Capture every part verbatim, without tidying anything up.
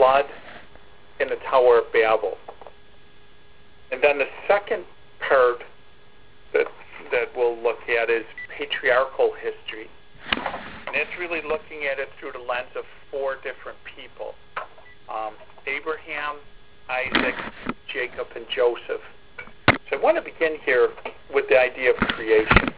flood and the Tower of Babel. And then the second part that that we'll look at is patriarchal history. And it's really looking at it through the lens of four different people. Um, Abraham, Isaac, Jacob, and Joseph. So I want to begin here with the idea of creation.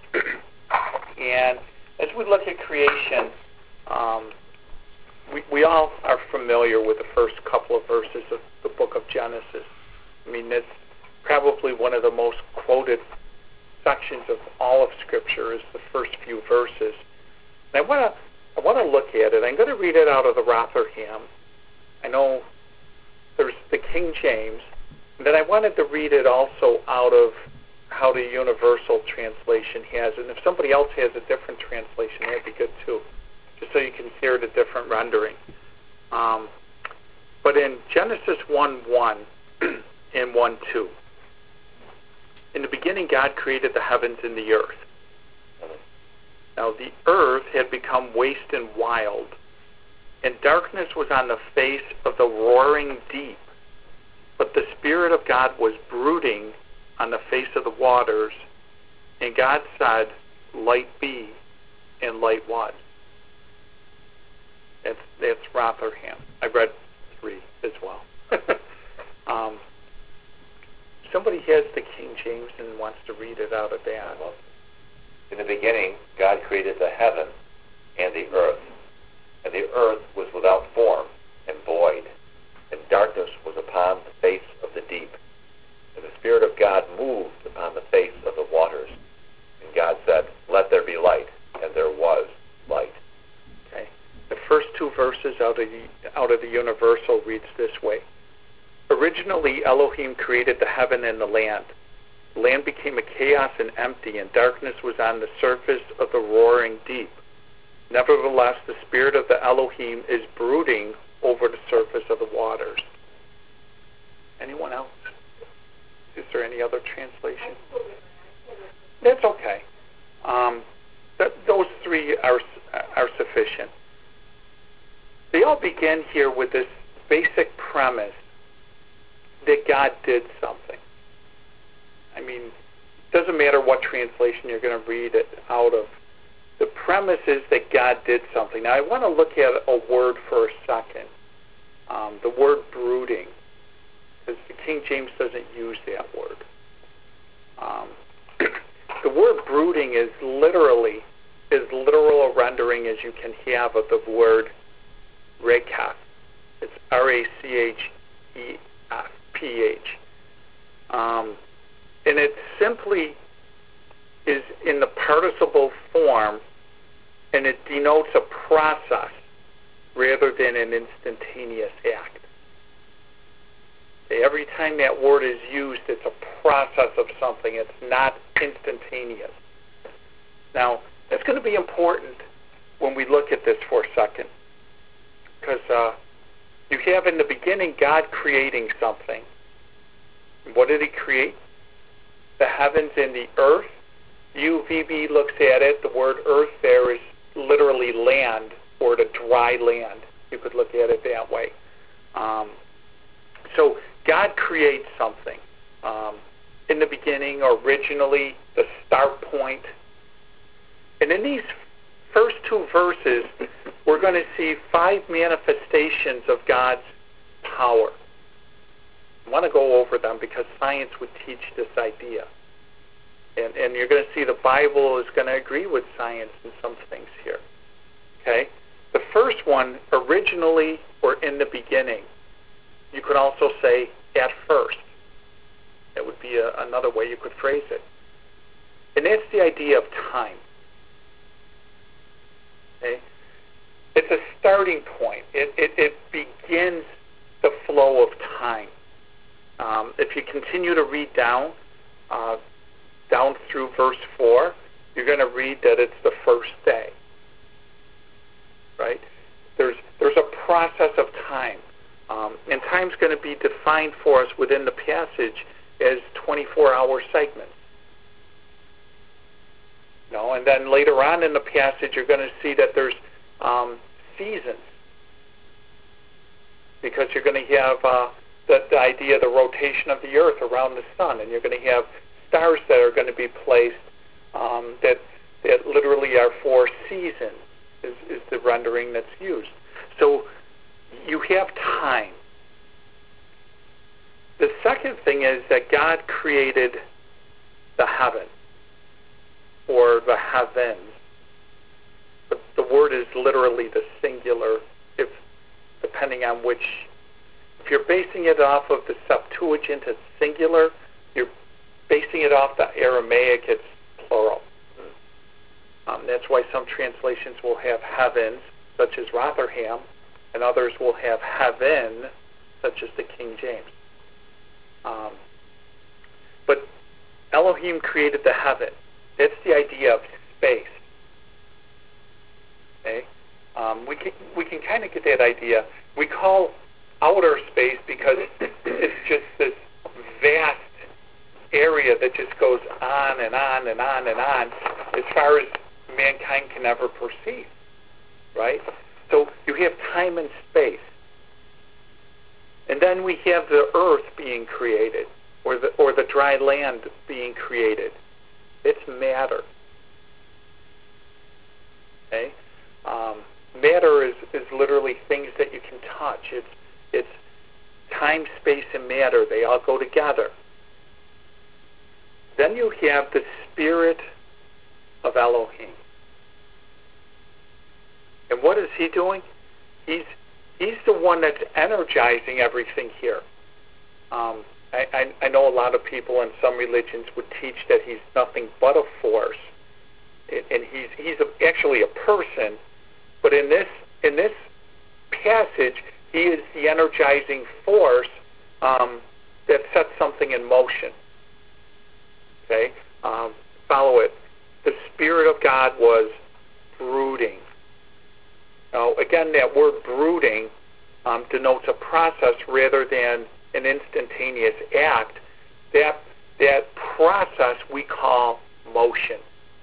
And as we look at creation, um, we, we all are familiar with the first couple of verses of the book of Genesis. I mean, it's probably one of the most quoted sections of all of Scripture is the first few verses. And I want to I want to look at it. I'm going to read it out of the Rotherham. I know there's the King James, and then I wanted to read it also out of how the Universal Translation has. And if somebody else has a different translation, that'd be good too, just so you can hear the different rendering. Um, but in Genesis one one and one two, in the beginning God created the heavens and the earth. Now the earth had become waste and wild, and darkness was on the face of the roaring deep. But the Spirit of God was brooding on the face of the waters, and God said, "Light be," and light was. That's, that's Rotherham. I read three as well. um, somebody has the King James and wants to read it out of that. In the beginning, God created the heaven and the earth. And the earth was without form and void, and darkness was upon the face of the deep. And the Spirit of God moved upon the face of the waters. And God said, "Let there be light," and there was light. Okay. The first two verses out of the, out of the Universal reads this way. Originally, Elohim created the heaven and the land. The land became a chaos and empty, and darkness was on the surface of the roaring deep. Nevertheless, the Spirit of the Elohim is brooding over the surface of the waters. Anyone else? Is there any other translation? That's okay. Um, th- those three are are sufficient. They all begin here with this basic premise that God did something. I mean, it doesn't matter what translation you're going to read it out of. The premise is that God did something. Now, I want to look at a word for a second. Um, the word brooding, because the King James doesn't use that word. Um, the word brooding is literally, as literal a rendering as you can have of the word rekach. It's R A C H E F P H. Um, and it simply is in the participle form, and it denotes a process rather than an instantaneous act. Okay, every time that word is used, it's a process of something. It's not instantaneous. Now, that's going to be important when we look at this for a second, because uh, you have in the beginning God creating something. What did He create? The heavens and the earth. U V B looks at it. The word earth there is literally land, or the dry land. You could look at it that way. Um, so God creates something. Um, in the beginning, originally, the start point. And in these first two verses, we're going to see five manifestations of God's power. I want to go over them because science would teach this idea. And, and you're going to see the Bible is going to agree with science in some things here. Okay? The first one, originally or in the beginning. You could also say at first. That would be a, another way you could phrase it. And that's the idea of time. Okay? It's a starting point. It, it, it begins the flow of time. Um, if you continue to read down, uh, down through verse four, you're going to read that it's the first day. Right? There's there's a process of time. Um, and time's going to be defined for us within the passage as twenty-four hour segments. You know, and then later on in the passage, you're going to see that there's um, seasons. because you're going to have uh, the, the idea of the rotation of the earth around the sun, and you're going to have stars that are going to be placed um, that, that literally are for seasons, is, is the rendering that's used. So you have time. The second thing is that God created the heaven, or the heavens. The, the word is literally the singular, if depending on which. If you're basing it off of the Septuagint, it's singular. You're basing it off the Aramaic, it's plural. Um, that's why some translations will have heavens, such as Rotherham, and others will have heaven, such as the King James. Um, but Elohim created the heaven. That's the idea of space. Okay, um, we can we can kind of get that idea. We call outer space because it's just this vast area that just goes on and on and on and on, as far as mankind can ever perceive. Right? So you have time and space. And then we have the earth being created, or the or the dry land being created. It's matter. Okay? Um, matter is, is literally things that you can touch. It's it's time, space, and matter. They all go together. Then you have the spirit of Elohim. And what is he doing? He's he's the one that's energizing everything here. Um, I, I, I know a lot of people in some religions would teach that he's nothing but a force, and, and he's he's a, actually a person. But in this in this passage, he is the energizing force um, that sets something in motion. Okay, um, follow it. The Spirit of God was brooding. Now, again, that word brooding um, denotes a process rather than an instantaneous act. That that process we call motion.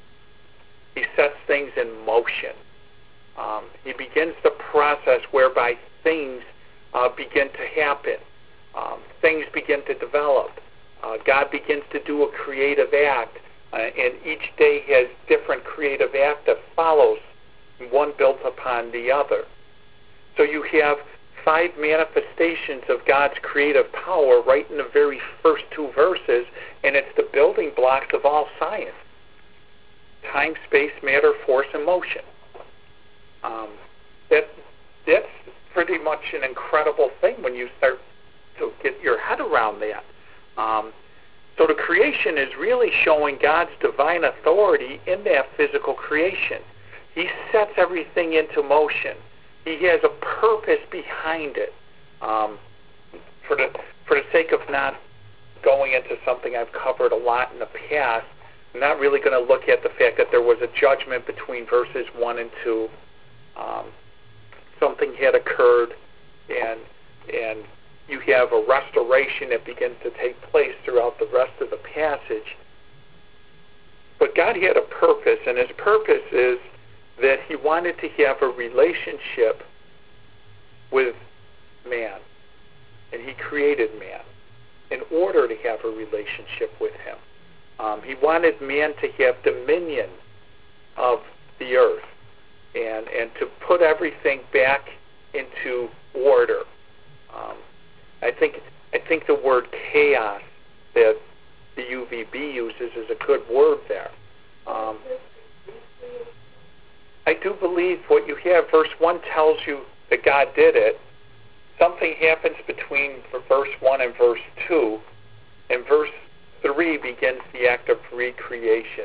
He sets things in motion. Um, he begins the process whereby things uh, begin to happen. Um, things begin to develop. Uh, God begins to do a creative act, uh, and each day has different creative act that follows, one built upon the other. So you have five manifestations of God's creative power right in the very first two verses, and it's the building blocks of all science. Time, space, matter, force, and motion. Um, that that's pretty much an incredible thing when you start to get your head around that. Um, so the creation is really showing God's divine authority in that physical creation. He sets everything into motion. He has a purpose behind it. Um, for the for the sake of not going into something I've covered a lot in the past, I'm not really going to look at the fact that there was a judgment between verses one and two. Um, something had occurred, and and you have a restoration that begins to take place throughout the rest of the passage. But God had a purpose, and his purpose is that he wanted to have a relationship with man, and he created man in order to have a relationship with him. Um, he wanted man to have dominion of the earth and, and to put everything back into order. Um, I think I think the word chaos that the U V B uses is a good word there. Um, I do believe what you have, verse one tells you that God did it. Something happens between verse one and verse two, and verse three begins the act of recreation.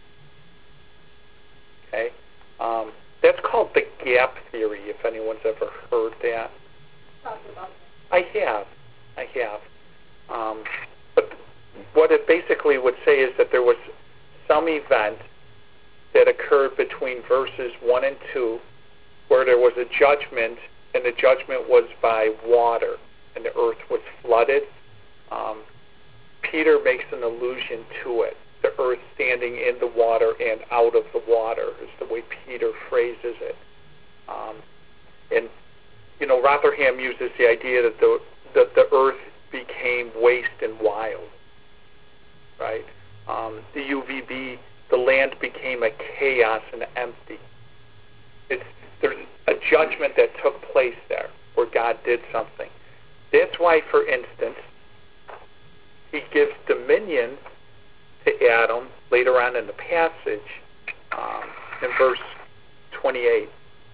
Okay? Um, that's called the gap theory, if anyone's ever heard that. I have. I have. Um, but what it basically would say is that there was some event that occurred between verses one and two where there was a judgment, and the judgment was by water, and the earth was flooded. Um, Peter makes an allusion to it, the earth standing in the water and out of the water is the way Peter phrases it. Um, and, you know, Ralph Rotherham uses the idea that the that the earth became waste and wild, right? Um, the U V B, the land became a chaos and empty. It's there's a judgment that took place there where God did something. That's why, for instance, he gives dominion to Adam later on in the passage um, in verse twenty-eight.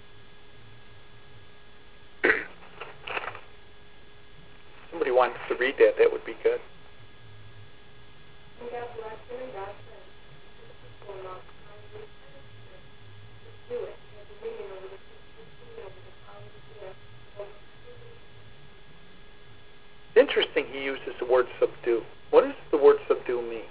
Somebody wants to read that, that would be good. Interesting he uses the word subdue. What does the word subdue mean?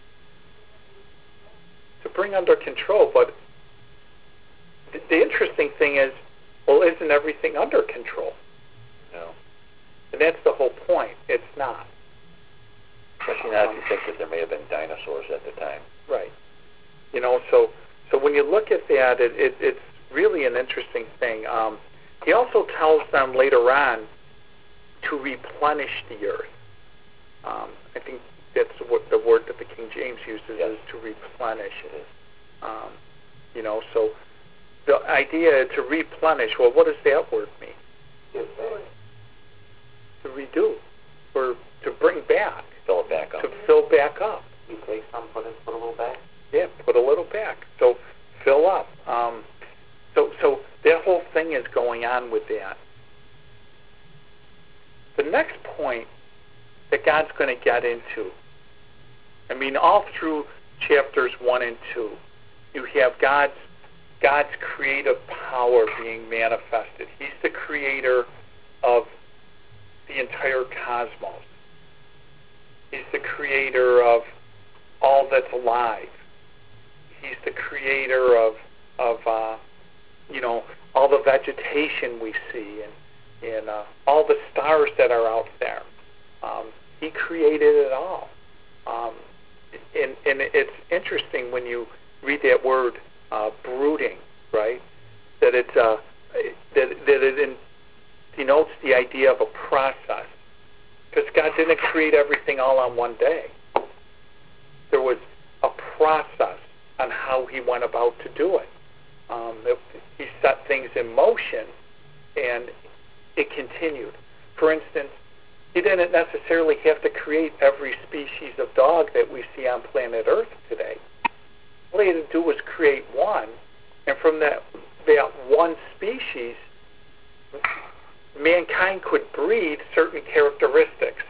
To bring under control, but the, the interesting thing is, well, isn't everything under control? No. And that's the whole point. It's not. Especially not if you think that there may have been dinosaurs at the time. Right. You know, so so when you look at that, it, it, it's really an interesting thing. Um, he also tells them later on to replenish the earth. Um, I think that's what the word that the King James uses yes. is to replenish it. Um, you know, so the idea to replenish, well, what does that word mean? Yes, to redo, or to bring back. Fill it back up. To fill back up. You take some, put, it, put a little back? Yeah, put a little back. So fill up. Um, so, so that whole thing is going on with that. The next point that God's going to get into, I mean, all through chapters one and two, you have God's God's creative power being manifested. He's the creator of the entire cosmos. He's the creator of all that's alive. He's the creator of of uh, you know, all the vegetation we see and and uh, all the stars that are out there. Um, he created it all. Um, and, and it's interesting when you read that word uh, brooding, right? That it's uh, that that it in, denotes the idea of a process, because God didn't create everything all on one day. There was a process on how He went about to do it. Um, it he set things in motion, and it continued. For instance, He didn't necessarily have to create every species of dog that we see on planet Earth today. All He had to do was create one, and from that, that one species, mankind could breed certain characteristics.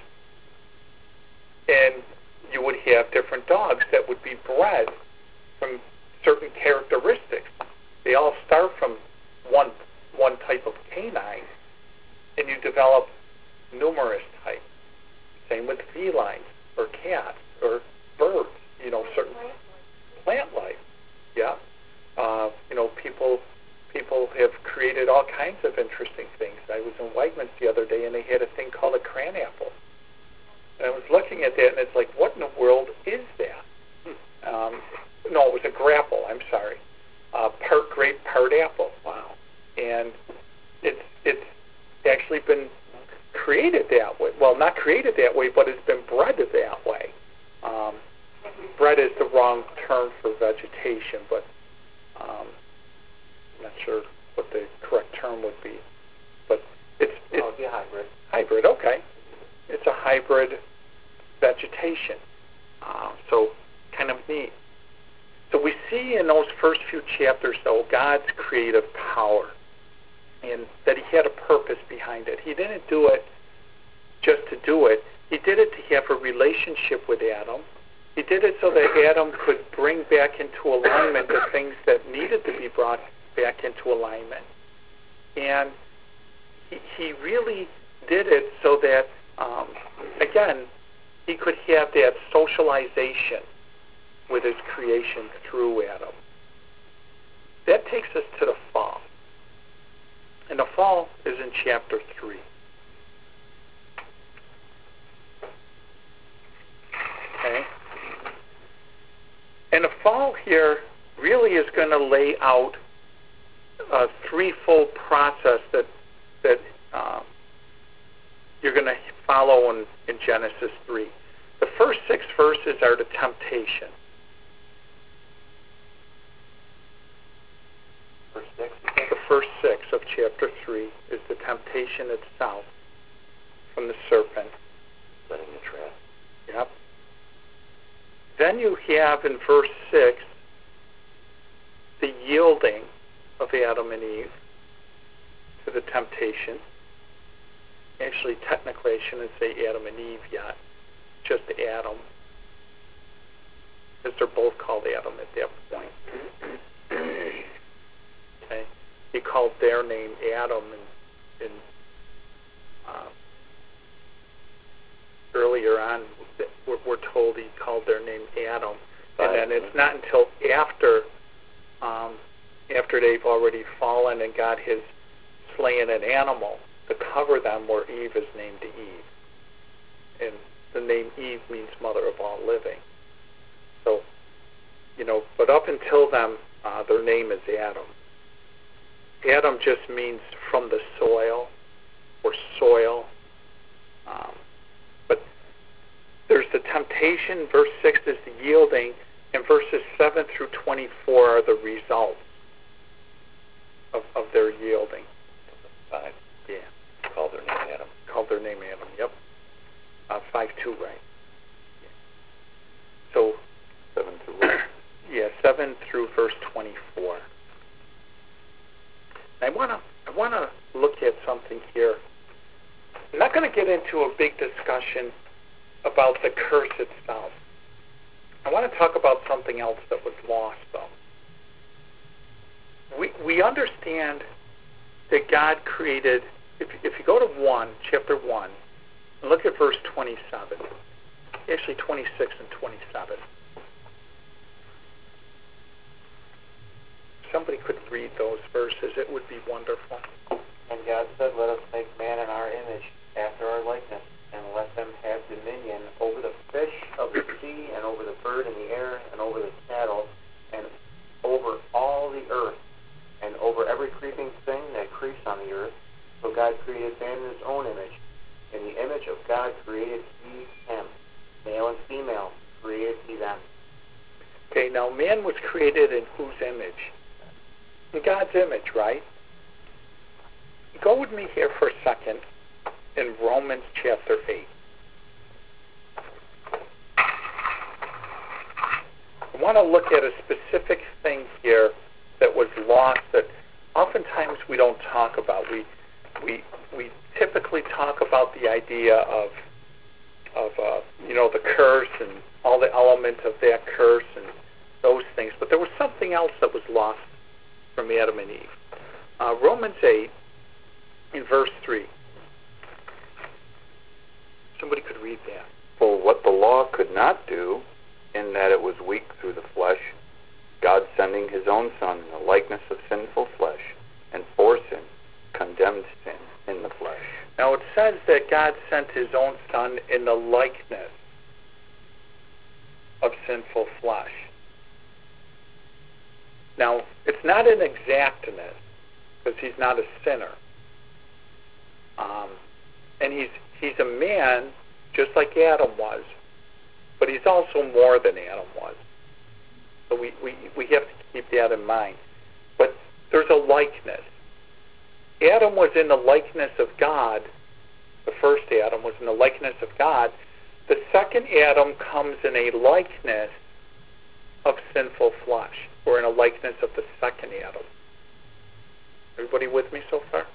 And you would have different dogs that would be bred from certain characteristics. They all start from one one type of canine, and you develop numerous types. Same with felines or cats or birds, you know, certain plant life. Yeah. Uh, you know, people people have created all kinds of interesting things. I was in Wegmans the other day, and they had a thing called a cranapple. And I was looking at that, and it's like, what in the world is that? Um, no, it was a grapple. I'm sorry. Uh, part grape, part apple. Wow. And it's it's actually been created that way. Well, not created that way, but it's been bred that way. Um, bred is the wrong term for vegetation, but um, I'm not sure what the correct term would be. But it's it's oh, it'd be a hybrid. Hybrid, okay. It's a hybrid vegetation. Uh, so kind of neat. So we see in those first few chapters, though, God's creative power, and that He had a purpose behind it. He didn't do it just to do it. He did it to have a relationship with Adam. He did it so that Adam could bring back into alignment the things that needed to be brought back into alignment. And he, he really did it so that, um, again, he could have that socialization with his creation through Adam. That takes us to the fall. And the fall is in chapter three. Okay? And the fall here really is going to lay out a threefold process that that um, you're going to follow in, in Genesis three. The first six verses are the temptation. Verse six? The first six of chapter three is the temptation itself from the serpent. Setting the trap. Yep. Then you have in verse six the yielding of Adam and Eve to the temptation. Actually, technically, I shouldn't say Adam and Eve yet, just Adam, because they're both called Adam at that point. Okay, he called their name Adam, and, and uh, earlier on, we're, we're told he called their name Adam, and then it's not until after, um, after they've already fallen and God has slain an animal to cover them, where Eve is named Eve, and the name Eve means mother of all living. So, you know, but up until then, uh, their name is Adam. Adam just means from the soil, or soil. Um, but there's the temptation, verse six is the yielding, and verses seven through twenty-four are the results of, of their yielding. Five. Yeah. Called their name Adam. Called their name Adam, yep. Uh, five two, right. Yeah. So, Seven through one. yeah, seven through verse twenty-four. I want to I want to look at something here. I'm not going to get into a big discussion about the curse itself. I want to talk about something else that was lost, though. We we understand that God created. If if you go to one, chapter one, and look at verse twenty-seven, actually twenty-six and twenty-seven. Somebody could read those verses, it would be wonderful. And God said, let us make man in our image, after our likeness, and let them have dominion over the fish of the sea, and over the bird in the air, and over the cattle, and over all the earth, and over every creeping thing that creeps on the earth. So God created man in his own image. In the image of God created he him. Male and female created he them. Okay, now man was created in whose image? In God's image, right? Go with me here for a second in Romans chapter eight. I want to look at a specific thing here that was lost that oftentimes we don't talk about. We we we typically talk about the idea of of uh, you know, the curse and all the elements of that curse and those things, but there was something else that was lost from Adam and Eve. Uh, Romans eight, in verse three. Somebody could read that. For what the law could not do, in that it was weak through the flesh, God sending his own Son in the likeness of sinful flesh, and for sin, condemned sin in the flesh. Now it says that God sent his own Son in the likeness of sinful flesh. Now, it's not an exactness, because he's not a sinner. Um, and he's he's a man, just like Adam was, but he's also more than Adam was. So we, we, we have to keep that in mind. But there's a likeness. Adam was in the likeness of God. The first Adam was in the likeness of God. The second Adam comes in a likeness of sinful flesh, or in a likeness of the second Adam. Everybody with me so far?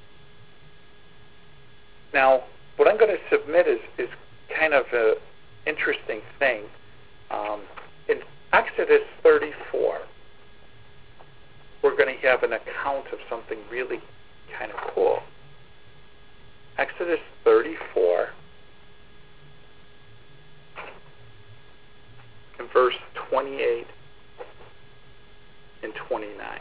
Now, what I'm going to submit is, is kind of an interesting thing. Um, in Exodus thirty-four, we're going to have an account of something really kind of cool. Exodus thirty-four, in verse twenty-eight and twenty-nine.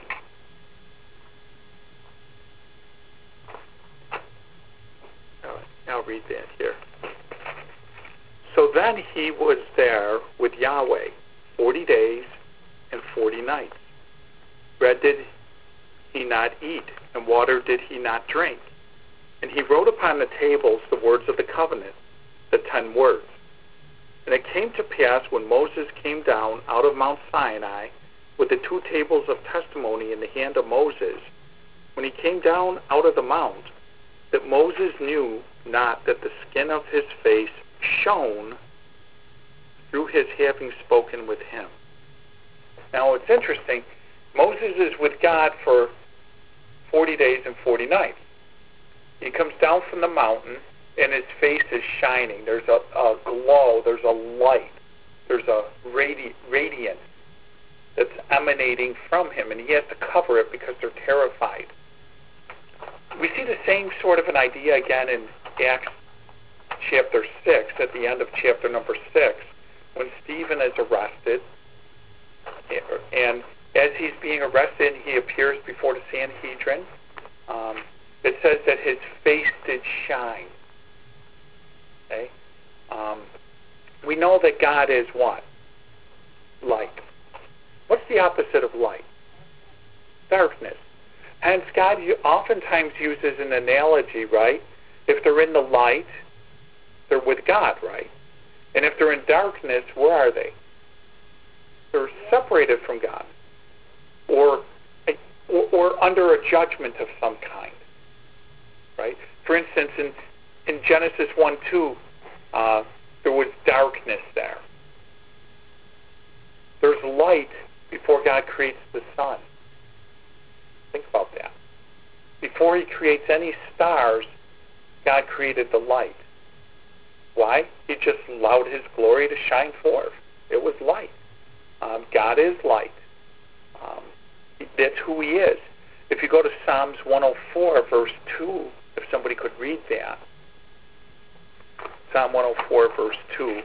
All right, I'll read that here. So then he was there with Yahweh forty days and forty nights. Bread did he not eat, and water did he not drink. And he wrote upon the tables the words of the covenant, the ten words. And it came to pass when Moses came down out of Mount Sinai with the two tables of testimony in the hand of Moses, when he came down out of the mount, that Moses knew not that the skin of his face shone through his having spoken with him. Now it's interesting, Moses is with God for forty days and forty nights. He comes down from the mountain and his face is shining. There's a, a glow, there's a light, there's a radi- radiance that's emanating from him, and he has to cover it because they're terrified. We see the same sort of an idea again in Acts chapter six, at the end of chapter number six, when Stephen is arrested, and as he's being arrested, he appears before the Sanhedrin. Um, it says that his face did shine. Okay? Um, we know that God is what? Light. What's the opposite of light? Darkness. Hence, God oftentimes uses an analogy, right? If they're in the light, they're with God, right? And if they're in darkness, where are they? They're separated from God, or, or, or under a judgment of some kind, right? For instance, in, in Genesis one two, uh, there was darkness there. There's light before God creates the sun. Think about that. Before he creates any stars, God created the light. Why? He just allowed his glory to shine forth. It was light. Um, God is light. Um, that's who he is. If you go to Psalms one oh four, verse two, if somebody could read that. Psalm one oh four, verse two.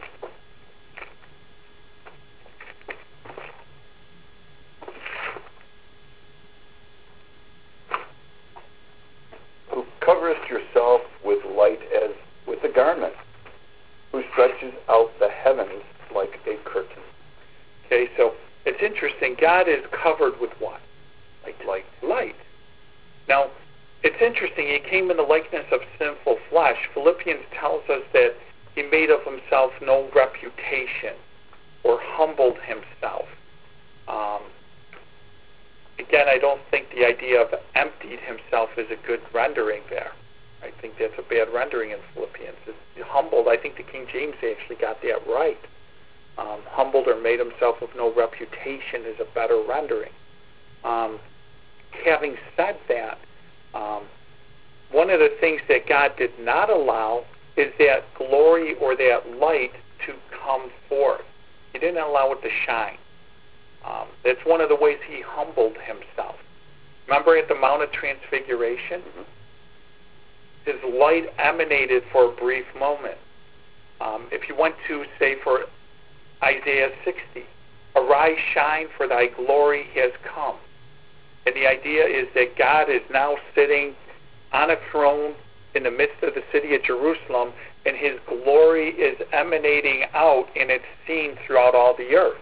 Who covereth yourself with light as with a garment, who stretches out the heavens like a curtain. Okay, so it's interesting. God is covered with what? Like light. Light. Now, it's interesting. He came in the likeness of sinful flesh. Philippians tells us that he made of himself no reputation or humbled himself. Um, again, I don't think the idea of emptied himself is a good rendering there. I think that's a bad rendering in Philippians. It's humbled. I think the King James actually got that right. Um, humbled or made himself of no reputation is a better rendering. Um, having said that, um, one of the things that God did not allow is that glory or that light to come forth. He didn't allow it to shine. Um, that's one of the ways he humbled himself. Remember at the Mount of Transfiguration? Mm-hmm. His light emanated for a brief moment. Um, if you went to, say, for Isaiah sixty, arise, shine, for thy glory has come. And the idea is that God is now sitting on a throne in the midst of the city of Jerusalem, and his glory is emanating out, and it's seen throughout all the earth.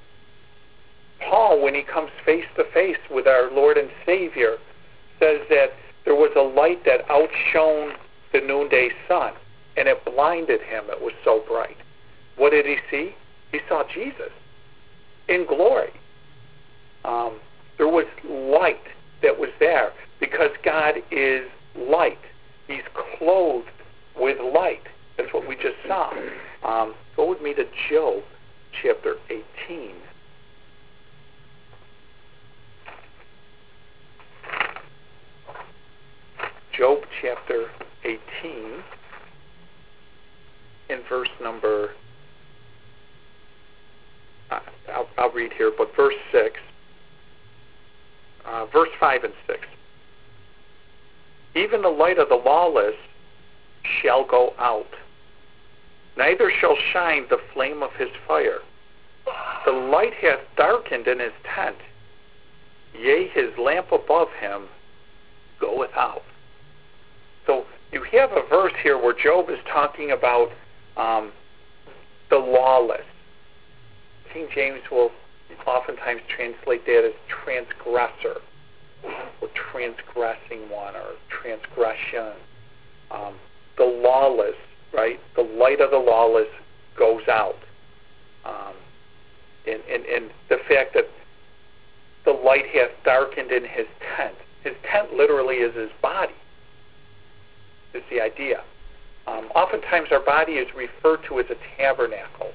Paul, when he comes face to face with our Lord and Savior, says that there was a light that outshone the noonday sun, and it blinded him. It was so bright. What did he see? He saw Jesus in glory. Um, there was light that was there because God is light. He's clothed with light. That's what we just saw. Um, go with me to Job chapter eighteen. Job chapter eighteen, in verse number, uh, I'll, I'll read here, but verse six, uh, verse five and six. Even the light of the lawless shall go out, neither shall shine the flame of his fire. The light hath darkened in his tent, yea, his lamp above him goeth out. So you have a verse here where Job is talking about um, the lawless. King James will oftentimes translate that as transgressor, or transgressing one, or transgression. Um, the lawless, right? The light of the lawless goes out. Um, and, and, and the fact that the light hath darkened in his tent. His tent literally is his body, is the idea. Um, oftentimes our body is referred to as a tabernacle,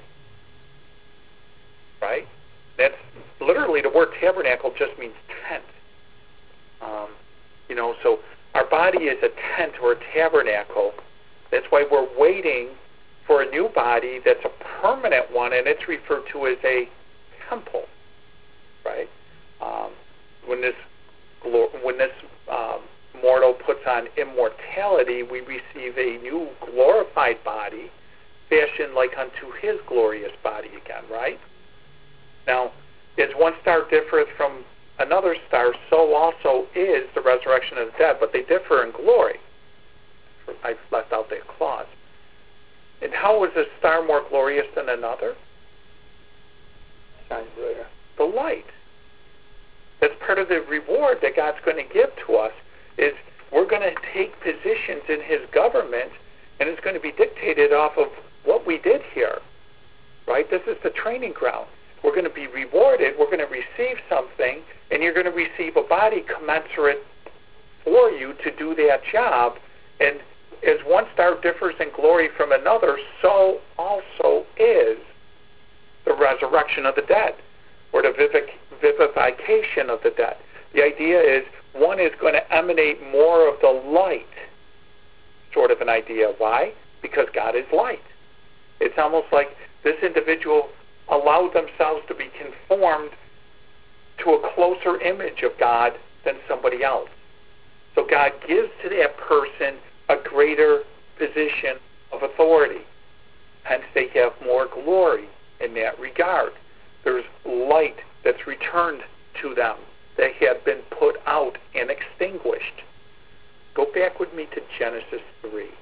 right? That's literally, the word tabernacle just means tent. Um, you know, so our body is a tent or a tabernacle. That's why we're waiting for a new body that's a permanent one, and it's referred to as a temple, right? Um, when this when this um, mortal puts on immortality, we receive a new glorified body, fashioned like unto his glorious body again, right? Now, as one star differeth from another star, so also is the resurrection of the dead, but they differ in glory. I've left out that clause. And how is a star more glorious than another? Shines brighter. The light. That's part of the reward that God's going to give to us, is we're going to take positions in his government, and it's going to be dictated off of what we did here, right? This is the training ground. We're going to be rewarded. We're going to receive something, and you're going to receive a body commensurate for you to do that job. And as one star differs in glory from another, so also is the resurrection of the dead, or the vivic- vivification of the dead. The idea is one is going to emanate more of the light, sort of an idea. Why? Because God is light. It's almost like this individual allowed themselves to be conformed to a closer image of God than somebody else. So God gives to that person a greater position of authority. Hence they have more glory in that regard. There's light that's returned to them that had been put out and extinguished. Go back with me to Genesis three.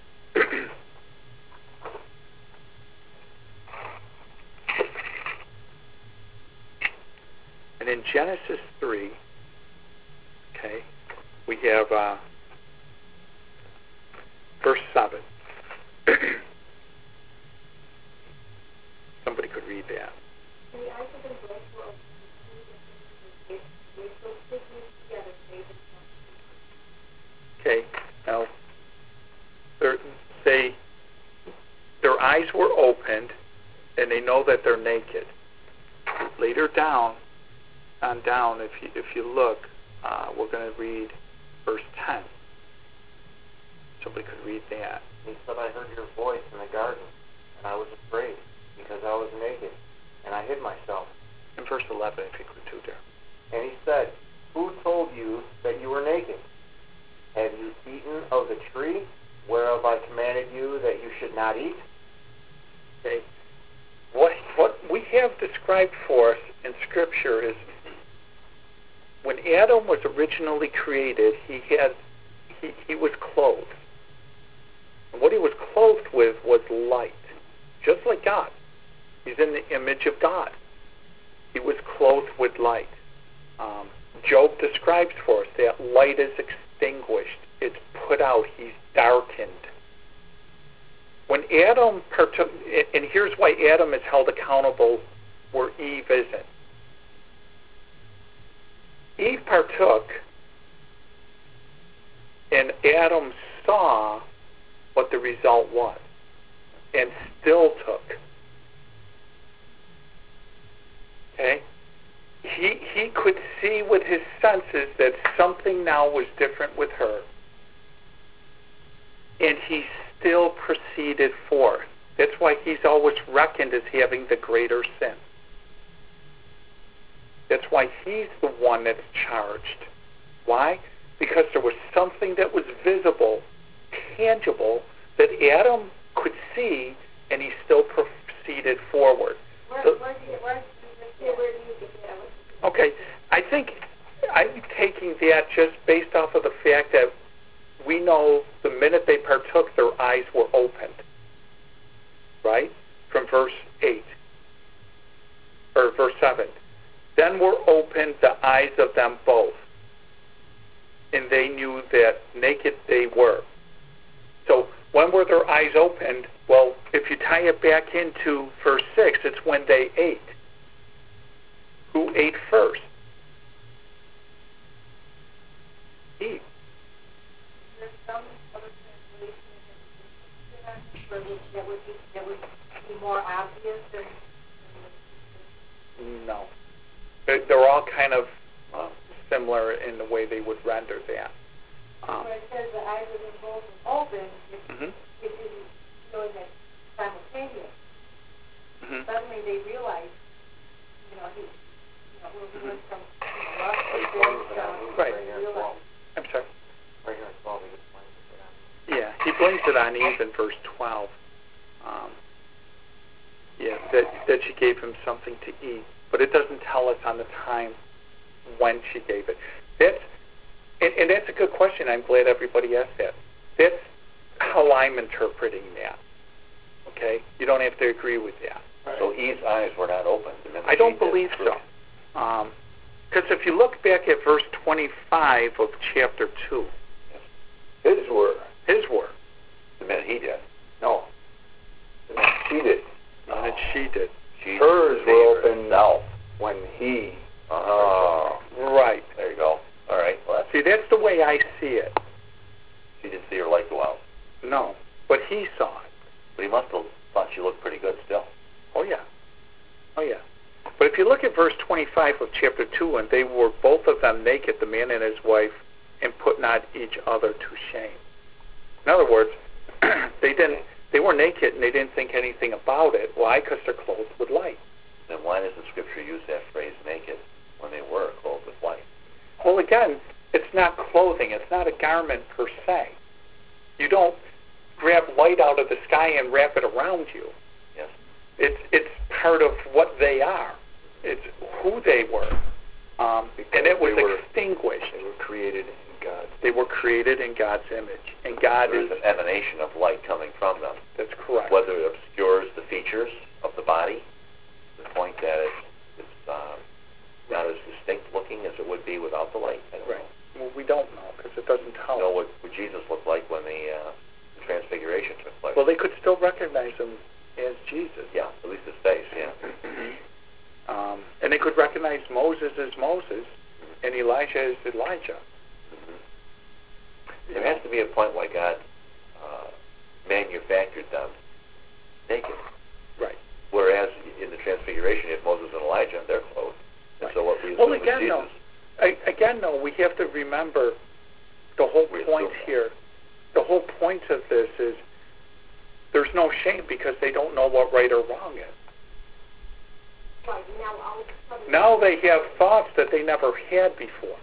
And in Genesis three, okay, we have uh, verse seven. Somebody could read that. Okay, now they, their eyes were opened, and they know that they're naked. Later down, on down, if you if you look, uh, we're going to read verse ten. Somebody could read that. He said, I heard your voice in the garden, and I was afraid, because I was naked, and I hid myself. In verse eleven, if you could do there. And he said, who told you that you were naked? Have you eaten of the tree whereof I commanded you that you should not eat? Okay. What what we have described for us in Scripture is when Adam was originally created, he had he, he was clothed. And what he was clothed with was light, just like God. He's in the image of God. He was clothed with light. Um, Job describes for us that light is extinguished. It's put out. He's darkened. When Adam partook, and here's why Adam is held accountable where Eve isn't. Eve partook, and Adam saw what the result was, and still took. Okay? He, he could see with his senses that something now was different with her, and he still proceeded forth. That's why he's always reckoned as having the greater sin. That's why he's the one that's charged. Why? Because there was something that was visible, tangible, that Adam could see, and he still proceeded forward. Where, So, where do you, where, where do you get that? okay, I think I'm taking that just based off of the fact that we know the minute they partook, their eyes were opened. Right? From verse eight. Or verse seven. Then were opened the eyes of them both, and they knew that naked they were. when were their eyes opened? Well, if you tie it back into verse six, it's when they ate. Who ate first? Eve. There's some other translations that would be that would be more obvious than. No. They're, they're all kind of uh, similar in the way they would render that. Um, Where it says the eyes of them both were open, it, mm-hmm. it is showing that simultaneous. Mm-hmm. Suddenly they realize, you know, he, you know, when we went from you know, lust to He sin, blames it on to Eve Right. right here in realize. twelve. I'm sorry. Right here in twelve, he just blames it on Eve. Yeah, he blames it on Eve in verse twelve. Um, yeah, that that she gave him something to eat, but it doesn't tell us on the time when she gave it. That's and, and that's a good question. I'm glad everybody asked that. That's how I'm interpreting that. Okay, you don't have to agree with that. So Eve's eyes were not opened. And then I don't she did. believe so. Because um, if you look back at verse twenty-five of chapter two, His were. his were. The minute he did. No. The minute she did. And then she did. She Hers deceived were open herself. when he. Oh, Right. there you go. All right. Well, that's, See, that's the way I see it. she didn't see her light go out. No, but he saw it. But he must have thought she looked pretty good still. Oh, yeah. Oh, yeah. But if you look at verse twenty-five of chapter two, and they were both of them naked, the man and his wife, and put not each other to shame. In other words, they didn't. They were naked, and they didn't think anything about it. Why? Because they're clothed with light. Then why does the scripture use that phrase naked when they were clothed with light? Well, again, it's not clothing. It's not a garment per se. You don't grab light out of the sky and wrap it around you. Yes. It's it's part of what they are. It's who they were, um, and it was they were, extinguished. They were created in God. They were created in God's image, and God There is. is an emanation of light coming from them. That's correct. Whether it obscures the features of the body, to the point that it's, it's um, not as distinct looking as it would be without the light. I don't Right. Well, we don't know because it doesn't tell. know. Know what, what Jesus looked like when the, uh, the transfiguration took place. Well, they could still recognize him as Jesus. yeah, at least his face. Yeah. Um, and they could recognize Moses as Moses and Elijah as Elijah. Mm-hmm. There has to be a point where God uh, manufactured them naked. Right. Whereas in the transfiguration, you have Moses and Elijah, they're clothed. And Right. so what we assume Well, is again, Jesus. though, I, again, though, we have to remember the whole We point assume that. here. The whole point of this is there's no shame because they don't know what right or wrong is. Right, now all of a sudden. Now they have thoughts that they never had before.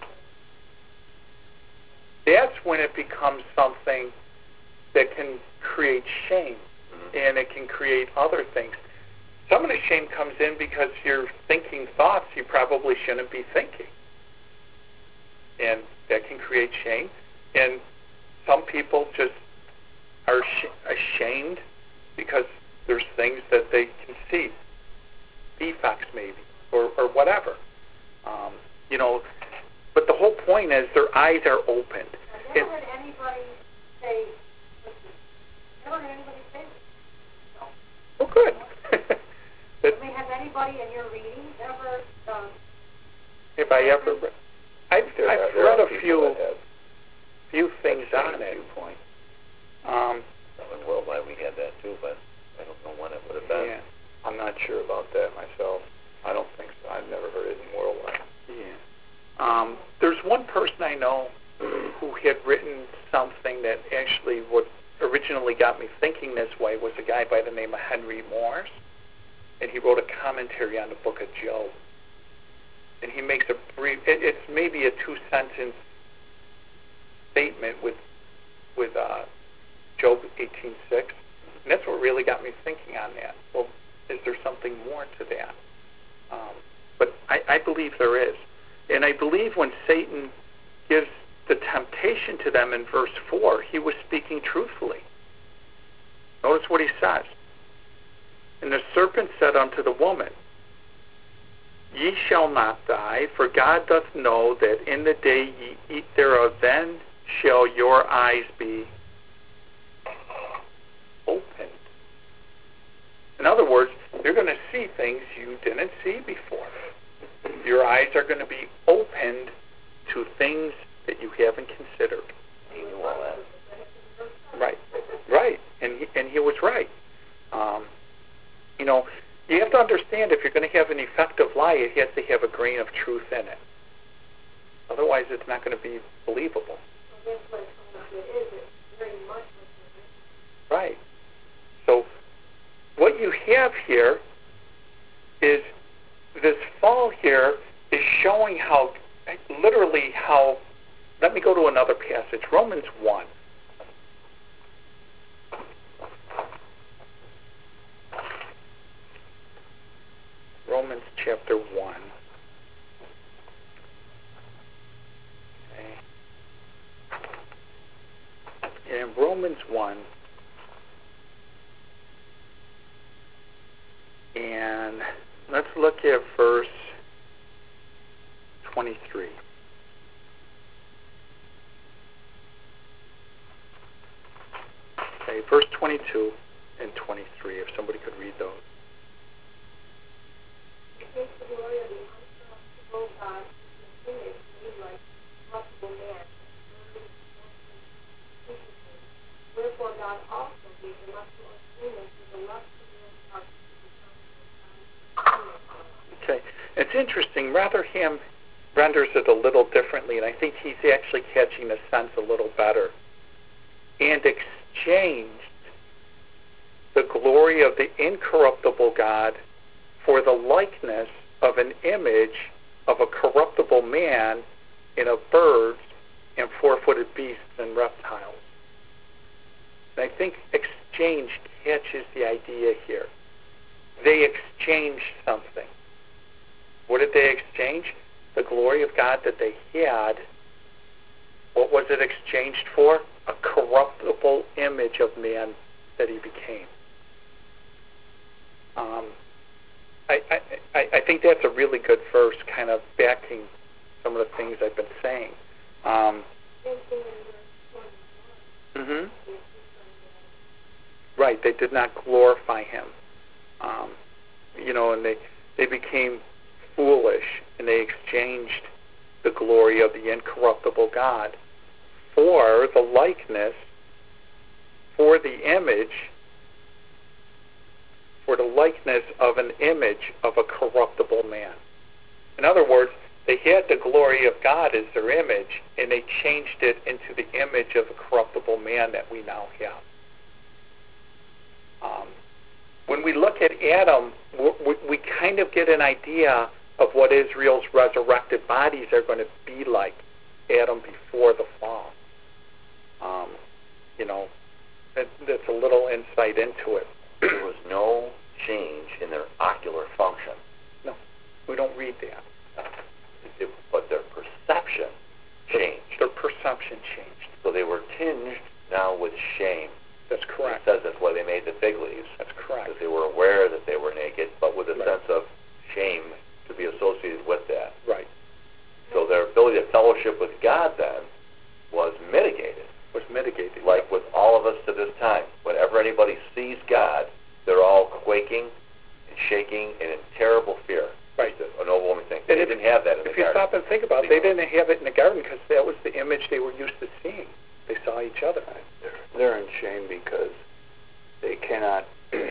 That's when it becomes something that can create shame, Mhm. and it can create other things. Some of the shame comes in because you're thinking thoughts you probably shouldn't be thinking. And that can create shame. And some people just are sh- ashamed because there's things that they can see. Defects maybe, or, or whatever. Um, you know, but the whole point is their eyes are opened. I've never heard anybody say, listen, never heard anybody say this. No. Oh, good. I mean, has anybody in your readings ever, um, Have I ever read? I've, There I've are- there read are a people few that have few things that on same it. viewpoint. Um, In worldwide, we had that too, but I don't know when it would have been. yeah, I'm not sure about that myself. I don't think so. I've never heard it in worldwide. yeah. Um, there's one person I know who had written something that actually what originally got me thinking this way was a guy by the name of Henry Morris, and he wrote a commentary on the book of Job. And he makes a brief, it, it's maybe a two-sentence statement with with uh, Job eighteen six, and that's what really got me thinking on that. Well, is there something more to that? Um, but I, I believe there is. And I believe when Satan gives the temptation to them in verse four, he was speaking truthfully. Notice what he says. And the serpent said unto the woman, Ye shall not die, for God doth know that in the day ye eat thereof, then shall your eyes be In other words, you're going to see things you didn't see before. Your eyes are going to be opened to things that you haven't considered. He knew all that. Right, right, and he, and he was right. Um, you know, you have to understand if you're going to have an effective lie, it has to have a grain of truth in it. Otherwise, it's not going to be believable. Right. So what you have here is this fall here is showing how, literally how, let me go to another passage, Romans one. Romans chapter one. Okay. In Romans one, and let's look at verse twenty-three. Okay, verse twenty-two and twenty-three, if somebody could read those. Okay, it's interesting. Rotherham renders it a little differently, and I think he's actually catching the sense a little better. And exchanged the glory of the incorruptible God for the likeness of an image of a corruptible man and of birds and four-footed beasts and reptiles. And I think exchange catches the idea here. They exchanged something. What did they exchange? The glory of God that they had. What was it exchanged for? A corruptible image of man that he became. Um, I, I, I think that's a really good verse, kind of backing some of the things I've been saying. Um, mm-hmm. Right, they did not glorify him. Um, you know, and they, they became foolish, and they exchanged the glory of the incorruptible God for the likeness, for the image, for the likeness of an image of a corruptible man. In other words, they had the glory of God as their image, and they changed it into the image of a corruptible man that we now have. Um, when we look at Adam, we, we kind of get an idea of what Israel's resurrected bodies are going to be like Adam before the fall. Um, you know, that, that's a little insight into it. There was no change in their ocular function. No, we don't read that. It, but their perception changed. Their, their perception changed. So they were tinged now with shame. That's correct. It says that's why they made the fig leaves. That's correct. Because they were aware that they were naked, but with a right. sense of shame to be associated with that. Right. So their ability to fellowship with God then was mitigated. Was mitigated. Like with all of us to this time. Whenever anybody sees God, they're all quaking and shaking and in terrible fear. Right. An overwhelming thing. And They if, didn't have that in the If you garden. stop and think about it, they didn't have it in the garden because that was the image they were used to seeing. They saw each other. They're in shame because they cannot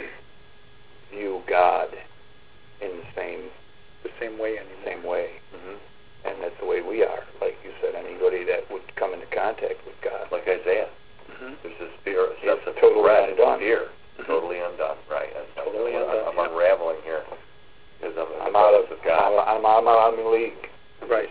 view God in the same the same way anymore. same way. Mm-hmm. And that's the way we are. Like you said, anybody that would come into contact with God. Like Isaiah. Mm-hmm. There's this fear, a He's sense of totally dread undone. and fear. Mm-hmm. Totally undone. Right. I'm, Totally I'm, undone, I'm yeah. unraveling here. Because I'm, I'm out of of God. I'm, I'm, I'm out of my league. Right.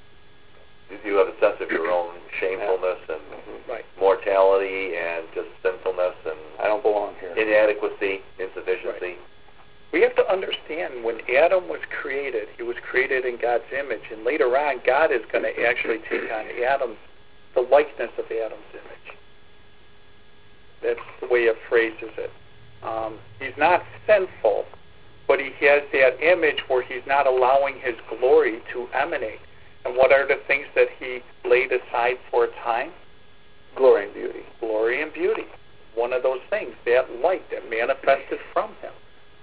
You have a sense of your own shamefulness and Right. mortality and just sinfulness and I don't belong here. inadequacy, insufficiency. We have to understand when Adam was created, he was created in God's image, and later on, God is going to actually take on Adam's, the likeness of Adam's image. That's the way it phrases it. Um, he's not sinful, but he has that image where he's not allowing his glory to emanate. And what are the things that he laid aside for a time? Glory and beauty. Glory and beauty. One of those things, that light that manifested from him.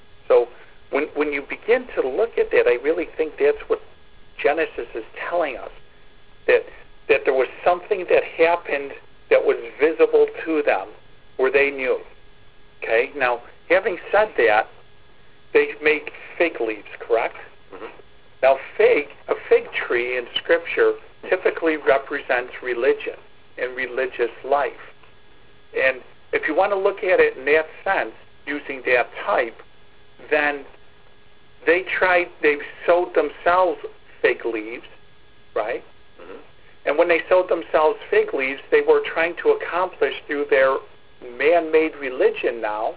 when when you begin to look at that, I really think that's what Genesis is telling us, that that there was something that happened that was visible to them, where they knew. Okay? Now, having said that, they make fig leaves, correct? Mm-hmm. Now, fig, a fig tree in Scripture typically represents religion and religious life. And if you want to look at it in that sense, using that type, then they tried, they sowed themselves fig leaves, right? Mm-hmm. And when they sowed themselves fig leaves, they were trying to accomplish through their man-made religion now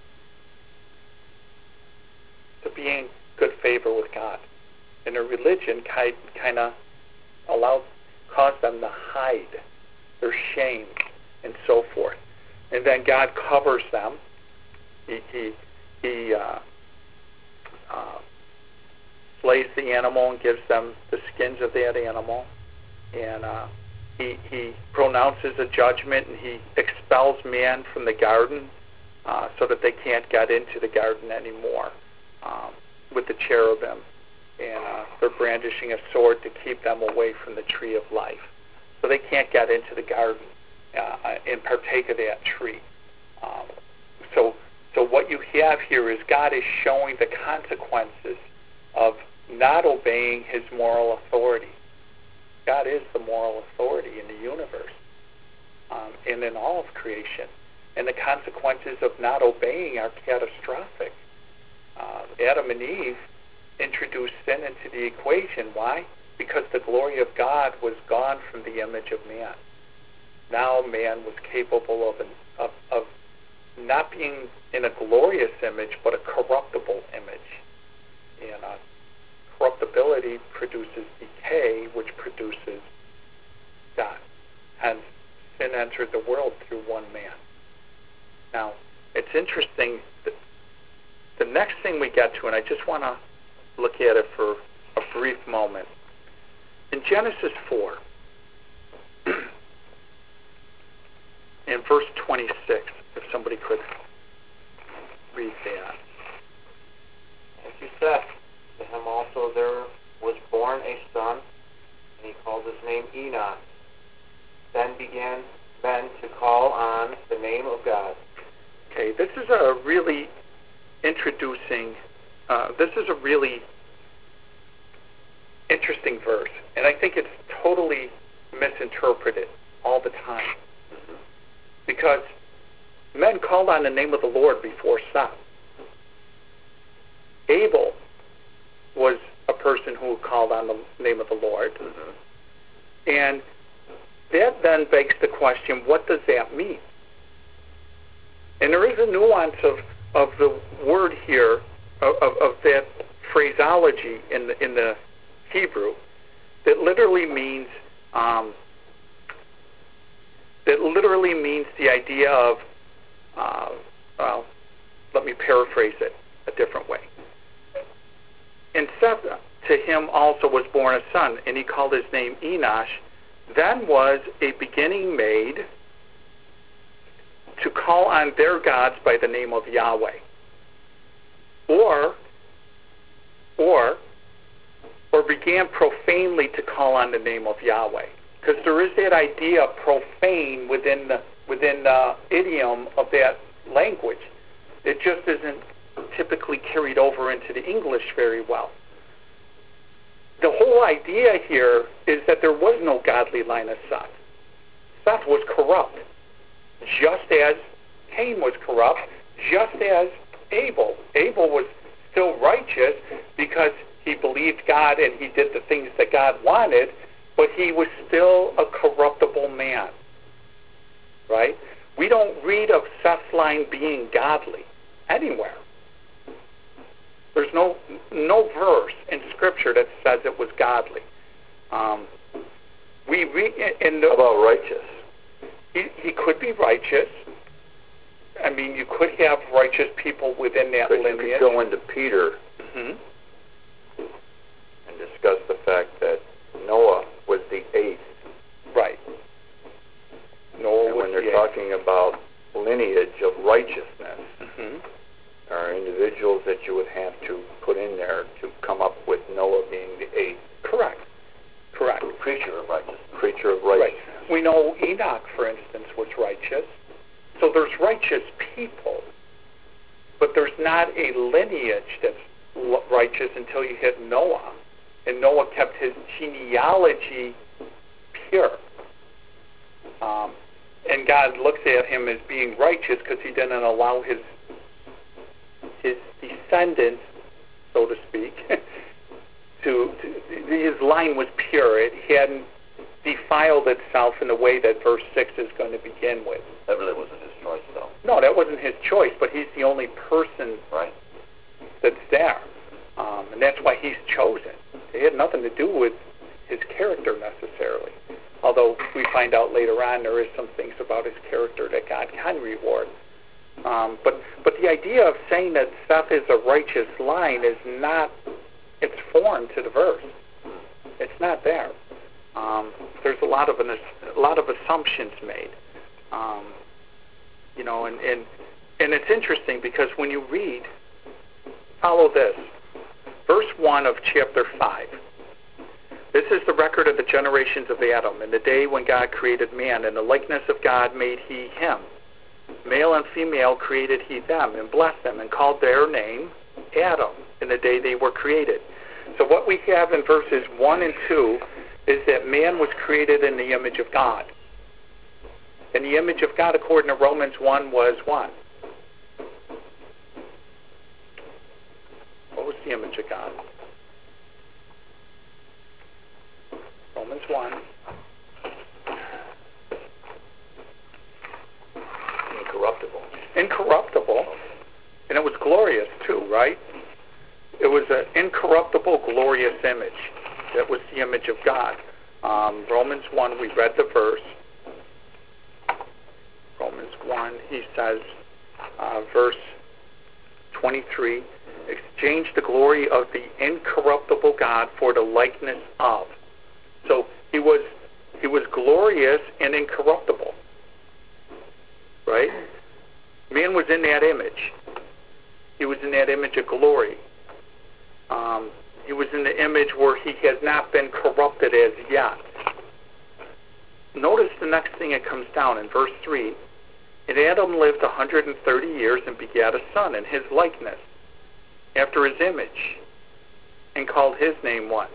to be in good favor with God. And their religion kind of allowed, caused them to hide their shame and so forth. And then God covers them. He he, he uh, uh, slays the animal and gives them the skins of that animal. And uh, he he pronounces a judgment, and he expels man from the garden uh, so that they can't get into the garden anymore um, with the cherubim. And uh, they're brandishing a sword to keep them away from the tree of life. So they can't get into the garden uh, and partake of that tree. Um, so, so what you have here is God is showing the consequences of not obeying his moral authority. God is the moral authority in the universe um, and in all of creation. And the consequences of not obeying are catastrophic. Uh, Adam and Eve introduced sin into the equation. Why? Because the glory of God was gone from the image of man. Now man was capable of, an, of, of not being in a glorious image, but a corruptible image. And uh, corruptibility produces decay, which produces death. Hence, sin entered the world through one man. Now, it's interesting that the next thing we get to, and I just want to look at it for a brief moment. In Genesis four, in verse twenty-six, if somebody could read that. As you said, to him also there was born a son, and he called his name Enoch. Then began men to call on the name of God. Okay, this is a really introducing, uh, this is a really interesting verse, and I think it's totally misinterpreted all the time. Mm-hmm. Because men called on the name of the Lord before Seth. Abel was a person who called on the name of the Lord. Mm-hmm. And that then begs the question, what does that mean? And there is a nuance of, of the word here, of, of, of that phraseology in the, in the Hebrew, that literally means um, that literally means the idea of, uh, well, let me paraphrase it a different way. And Seth, to him also was born a son, and he called his name Enosh. Then was a beginning made to call on their gods by the name of Yahweh. Or, or, or began profanely to call on the name of Yahweh. Because there is that idea of profane within the, within the idiom of that language. It just isn't typically carried over into the English very well. The whole idea here is that there was no godly line of Seth. Seth was corrupt, just as Cain was corrupt, just as Abel. Abel was still righteous because he believed God and he did the things that God wanted, but he was still a corruptible man. Right? We don't read of Seth's line being godly anywhere. There's no no verse in Scripture that says it was godly. Um, we read in the, How about righteous? He, he could be righteous. I mean, you could have righteous people within that But you lineage. could go into Peter Mm-hmm. and discuss the fact that Noah was the eighth. Right. Noah And was when they're the talking about lineage of righteousness, Mm-hmm. all are individuals that you would have to put in there to come up with Noah being the eighth. Correct. Correct. Creature of righteousness. Creature of Right. righteousness. We know Enoch, for instance, was righteous. So there's righteous people, but there's not a lineage that's l- righteous until you hit Noah. And Noah kept his genealogy pure. Um, and God looks at him as being righteous because he didn't allow his his descendants, so to speak, to, to his line was pure. It hadn't defiled itself in the way that verse six is going to begin with. That really wasn't his choice, though. No, that wasn't his choice, but he's the only person Right. that's there. Um, and that's why he's chosen. It had nothing to do with his character necessarily. Although we find out later on there is some things about his character that God can reward. Um, but but the idea of saying that Seth is a righteous line is not, it's foreign to the verse. It's not there. Um, there's a lot of an, a lot of assumptions made. Um, you know, and, and and it's interesting because when you read, follow this, verse one of chapter five. This is the record of the generations of Adam. In the day when God created man, in the likeness of God made he him. Male and female created he them, and blessed them, and called their name Adam in the day they were created. So what we have in verses one and two is that man was created in the image of God. And the image of God, according to Romans one, was what? What was the image of God? Romans one. Incorruptible. Incorruptible. And it was glorious too, right? It was an incorruptible, glorious image. That was the image of God. Um, Romans one, we read the verse. Romans one, he says, uh, verse twenty-three, exchange the glory of the incorruptible God for the likeness of. So he was he was glorious and incorruptible. Right? Man was in that image. He was in that image of glory. Um, he was in the image where he has not been corrupted as yet. Notice the next thing that comes down in verse three. And Adam lived one hundred thirty years and begat a son in his likeness, after his image, and called his name what?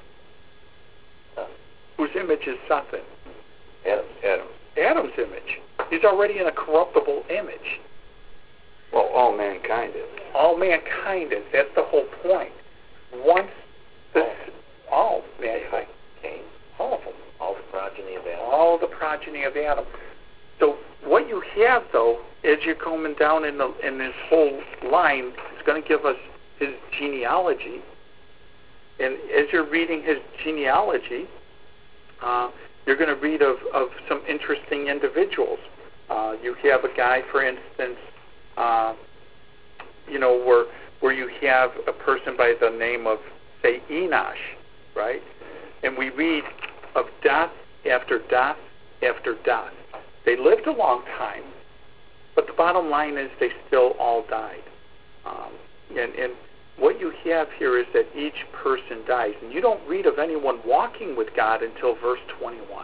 Whose image is Seth in? Adam. Adam. Adam's image. He's already in a corruptible image. Well, all mankind is. All mankind is. That's the whole point. Once this, all mankind, Cain. all of them, All the progeny of Adam. all the progeny of Adam. So what you have, though, as you're coming down in the in this whole line, it's going to give us his genealogy. And as you're reading his genealogy, uh, you're going to read of, of some interesting individuals. Uh, you have a guy, for instance, uh, you know, where where you have a person by the name of, say, Enosh, right? And we read of death after death after death. They lived a long time, but the bottom line is they still all died. Um, and, and what you have here is that each person dies. And you don't read of anyone walking with God until verse twenty-one.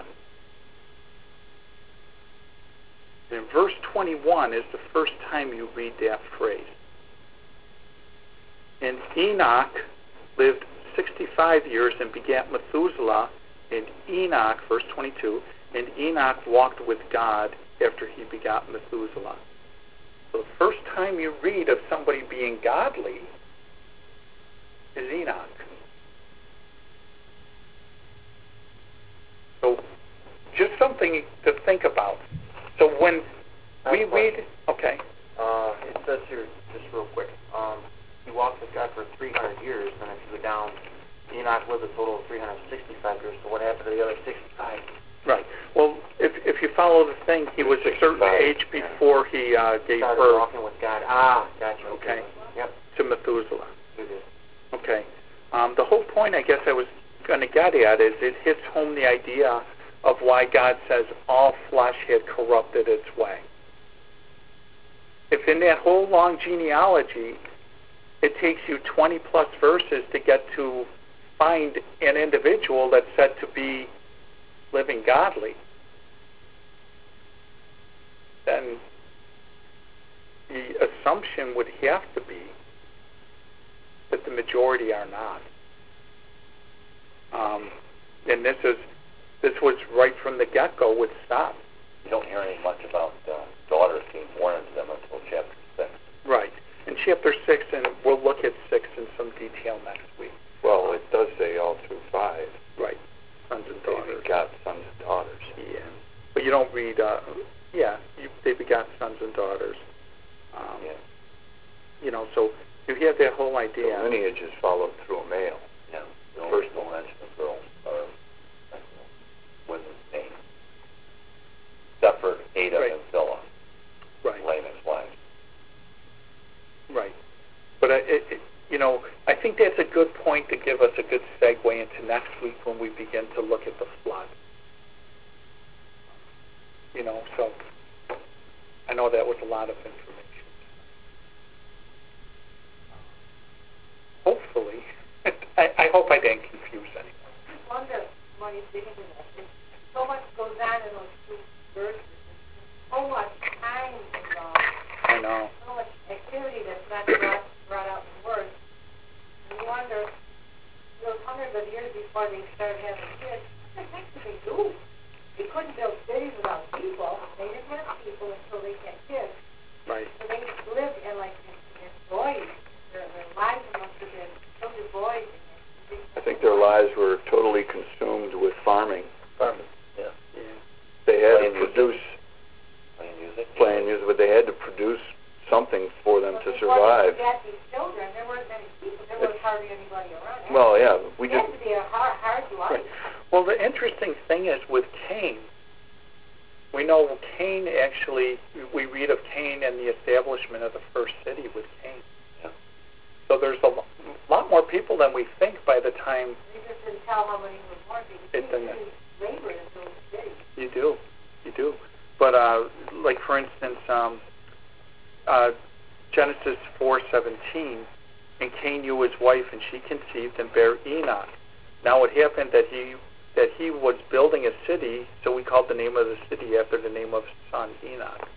And verse twenty-one is the first time you read that phrase. And Enoch lived sixty-five years and begat Methuselah. And Enoch, verse twenty-two, and Enoch walked with God after he begot Methuselah. So the first time you read of somebody being godly is Enoch. So just something to think about. So when we read, okay. Uh, it says here, just real quick, um, he walked with God for three hundred years, and if you go down, Enoch lived a total of three hundred sixty-five years, so what happened to the other sixty-five? Right. Well, if if you follow the thing, he was a certain age before he uh, gave Started birth. walking with God. Ah, gotcha. Okay. Yep. To Methuselah. You did. Okay. Um, the whole point, I guess, I was going to get at is it hits home the idea of why God says all flesh had corrupted its way. If in that whole long genealogy it takes you twenty plus verses to get to find an individual that's said to be living godly, then the assumption would have to be that the majority are not. Um, and this is this was right from the get-go with Seth. You don't hear any much about uh, daughters being born into them until chapter six. Right. In chapter six, and we'll look at six in some detail next week. Well, it does say all through five. Right. Sons and daughters. They begot sons and daughters. Yeah. But you don't read, uh, yeah, you, they begot sons and daughters. Um, Yeah. You know, so you have that whole idea. The lineage is followed through a male. Yeah. The first no mention of girls or women's names, except for Ada Right. and Zillah, Right. Lamech's wives. Right. But, uh, it, it, you know, I think that's a good point to give us a good segue into next week when we begin to look at the flood. You know, so I know that was a lot of information. Hopefully, I, I hope I didn't confuse anyone. I wonder when you dig into that. There's so much goes on in those two verses. So much time involved. I know. So much activity that's not brought, brought out in words. And you wonder, those hundreds of years before they started having kids, what the heck did they do? They couldn't build cities without people. They didn't have people until they had kids. Right. So they lived in like in, in voids. Their, their lives must have been so devoid. I think their lives were totally consumed with farming. Farming. Yeah. Yeah. They had Playing to music. produce, Playing music. playing music, but they had to produce something for them But to before survive. they got these children, there weren't many people. There was hardly anybody around. Well, yeah, we it just had to be a hard, hard life. Right. Well, the interesting thing is with Cain, we know Cain actually, we read of Cain and the establishment of the first city with Cain. Yeah. So there's a lo- lot more people than we think by the time They just didn't tell how many were born. They It didn't. didn't labor in those cities. you do. You do. But, uh, like, for instance, um, uh, Genesis four seventeen, and Cain knew his wife, and she conceived and bare Enoch. Now it happened that he that he was building a city, so we called the name of the city after the name of his son, Enoch.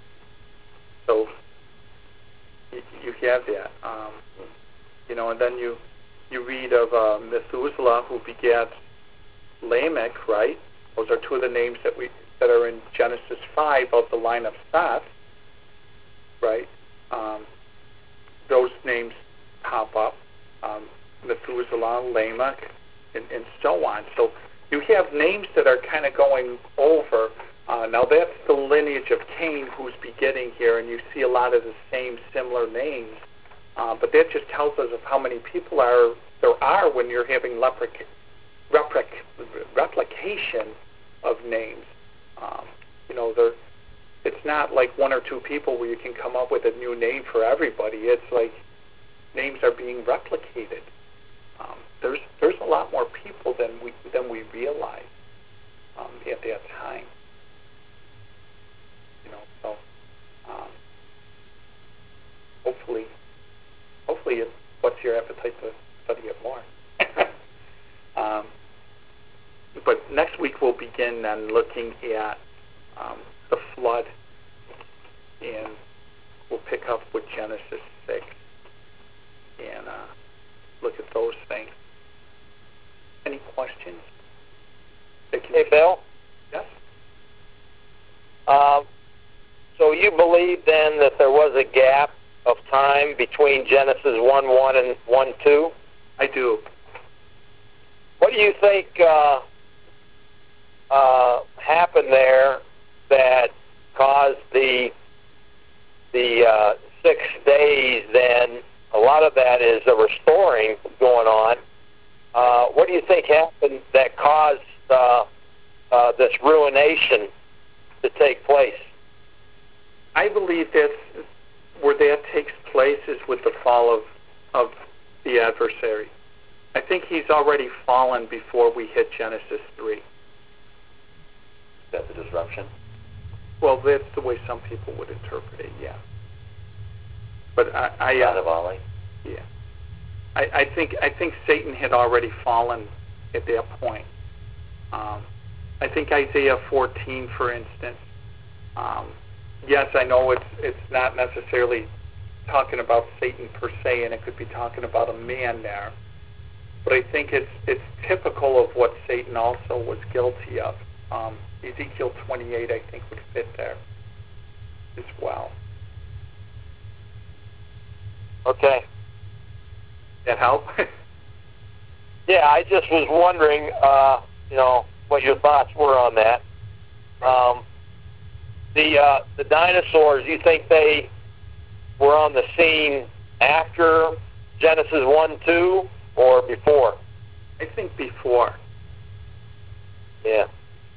So you, you have that. Um, you know, and then you you read of uh, Methuselah, who begat Lamech, right? Those are two of the names that we that are in Genesis five of the line of Seth, right? Um, those names pop up, um, Methuselah, Lamech, and, and so on. So you have names that are kind of going over. Uh, now that's the lineage of Cain who's beginning here, and you see a lot of the same similar names. Uh, but that just tells us of how many people are there are when you're having lepric- replic- replication of names. Um, you know, there, it's not like one or two people where you can come up with a new name for everybody. It's like names are being replicated. Um, there's there's a lot more people than we than we realize um, at that time. You know, so um, hopefully, hopefully, it, what's your appetite to study it more? um, but next week we'll begin then looking at um, the flood, and we'll pick up with Genesis six and uh, look at those things. Any questions? Hey, Bill? Yes? Uh, so you believe then that there was a gap of time between Genesis one one and one two? I do. What do you think uh, uh, happened there that caused the the uh, six days then? A lot of that is a restoring going on. Uh, what do you think happened that caused uh, uh, this ruination to take place? I believe that where that takes place is with the fall of of the adversary. I think he's already fallen before we hit Genesis three. Is that the disruption? Well, that's the way some people would interpret it, yeah. But I... I God uh, of Ali? Yeah. I, I think I think Satan had already fallen at that point. Um, I think Isaiah fourteen, for instance. Um, yes, I know it's it's not necessarily talking about Satan per se, and it could be talking about a man there. But I think it's it's typical of what Satan also was guilty of. Um, Ezekiel twenty-eight, I think, would fit there as well. Okay. That help? Yeah, I just was wondering, uh, you know, what your thoughts were on that. Um, the uh, the dinosaurs, you think they were on the scene after Genesis one, two, or before? I think before. Yeah.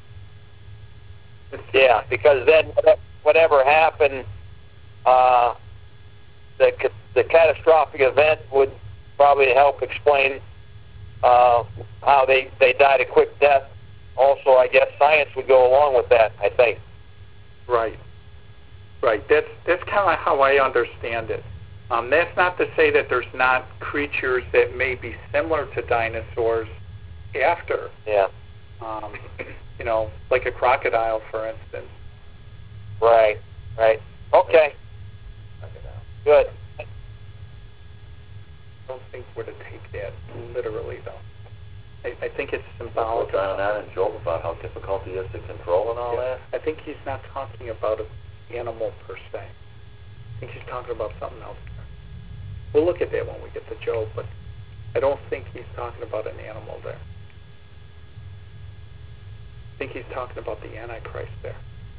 Yeah, because then whatever happened, uh, the the catastrophic event would probably help explain uh, how they, they died a quick death. Also, I guess science would go along with that, I think. Right. Right. That's that's kind of how I understand it. Um, that's not to say that there's not creatures that may be similar to dinosaurs after. Yeah. Um, you know, like a crocodile, for instance. Right. Right. Okay. Good. I don't think we're to take that literally, though. I, I think it's symbolic. Goes on and on in Job about how difficult he is to control and all Yeah. that. I think he's not talking about an animal per se. I think he's talking about something else there. We'll look at that when we get to Job, but I don't think he's talking about an animal there. I think he's talking about the Antichrist there.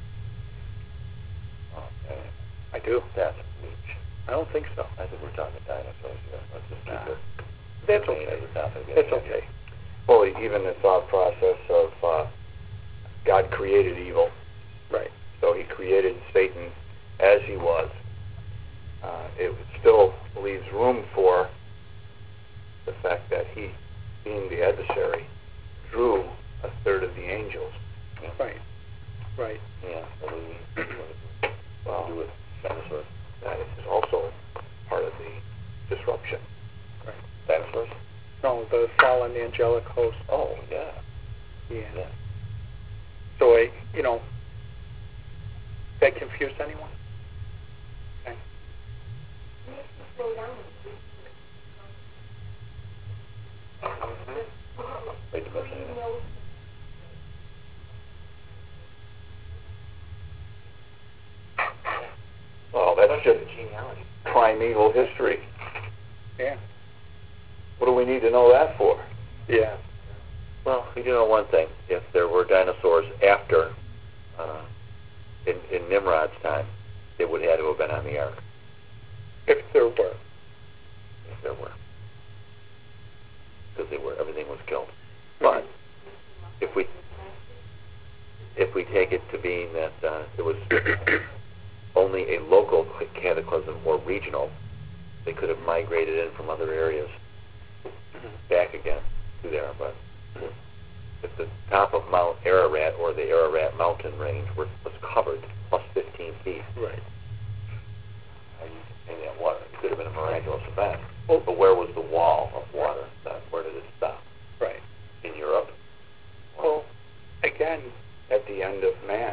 Okay. I do. That's huge. I don't think so. I think we're talking dinosaurs here. Let's just keep Nah. it. That's the main okay. of the topic. That's okay. Well, even the thought process of uh, God created evil. Right. So he created Satan as he was. Uh, it still leaves room for the fact that he, being the adversary, drew a third of the angels. Yeah. Right. Right. Yeah. What do we, what do we Well, do with dinosaurs? that is also part of the disruption. Right. Dinosaurs? No, the fallen angelic host. Oh, yeah. Yeah. Yeah. So, I, you know, that confused anyone? Okay. Slow down. Wait to miss anything. Well, that's just Genealogy. primeval history. Yeah. What do we need to know that for? Yeah. Well, we do know one thing. If there were dinosaurs after, uh, in, in Nimrod's time, they would have had to have been on the ark, If there were. if there were. Because they were, everything was killed. But if we if we take it to being that uh, it was only a local cataclysm or regional, they could have migrated in from other areas back again to there. But if the top of Mount Ararat or the Ararat mountain range were, was covered plus fifteen feet, Right. how do you contain that water? It could have been a miraculous event. Well, But where was the wall of water? Then? Where did it stop? right. In Europe? Well, again, At the end of man.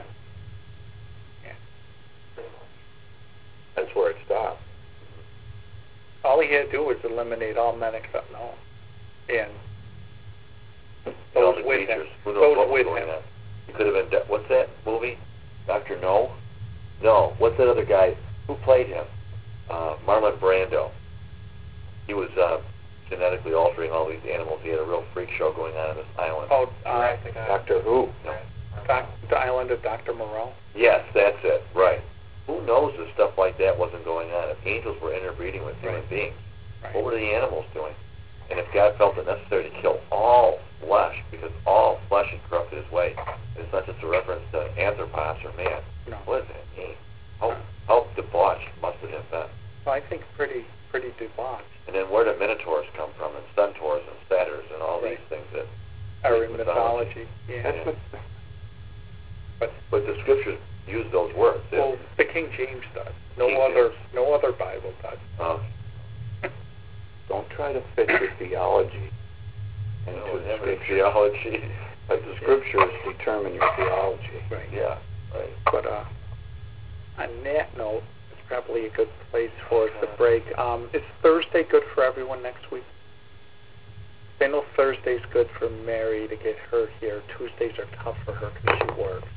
Yeah. That's where it stopped. all he had to do was eliminate all men except Noah. And all those the with him. creatures. Who knows Those what was with going him. on? It could have been, Do- what's that movie? Doctor No? No. What's that other guy? Who played him? Uh, Marlon Brando. He was uh, genetically altering all these animals. He had a real freak show going on on this island. Oh, uh, Doctor Who. No. doc, the island of Doctor Moreau. Yes, that's it. Right. Who knows if stuff like that wasn't going on? If angels were interbreeding with human Right. beings, Right. what were the animals doing? And if God felt it necessary to kill all flesh, because all flesh had corrupted his way, and it's not just a reference to anthropos or man. No. What does that mean? How, how debauched must it have been? Well, I think pretty pretty debauched. And then where did minotaurs come from, and centaurs and satyrs and all Right. these things that... Or Greek in mythology. mythology. Yeah. Yeah. But But the scriptures use those words. They- well, the King James does. No King other no other Bible does. Uh, Don't try to fit your theology into No, the never scripture. theology. Let the scriptures determine your theology. Right. Yeah, right. But uh, on that note, it's probably a good place for us to break. Um, is Thursday good for everyone next week? I know Thursday's good for Mary to get her here. Tuesdays are tough for her because she works.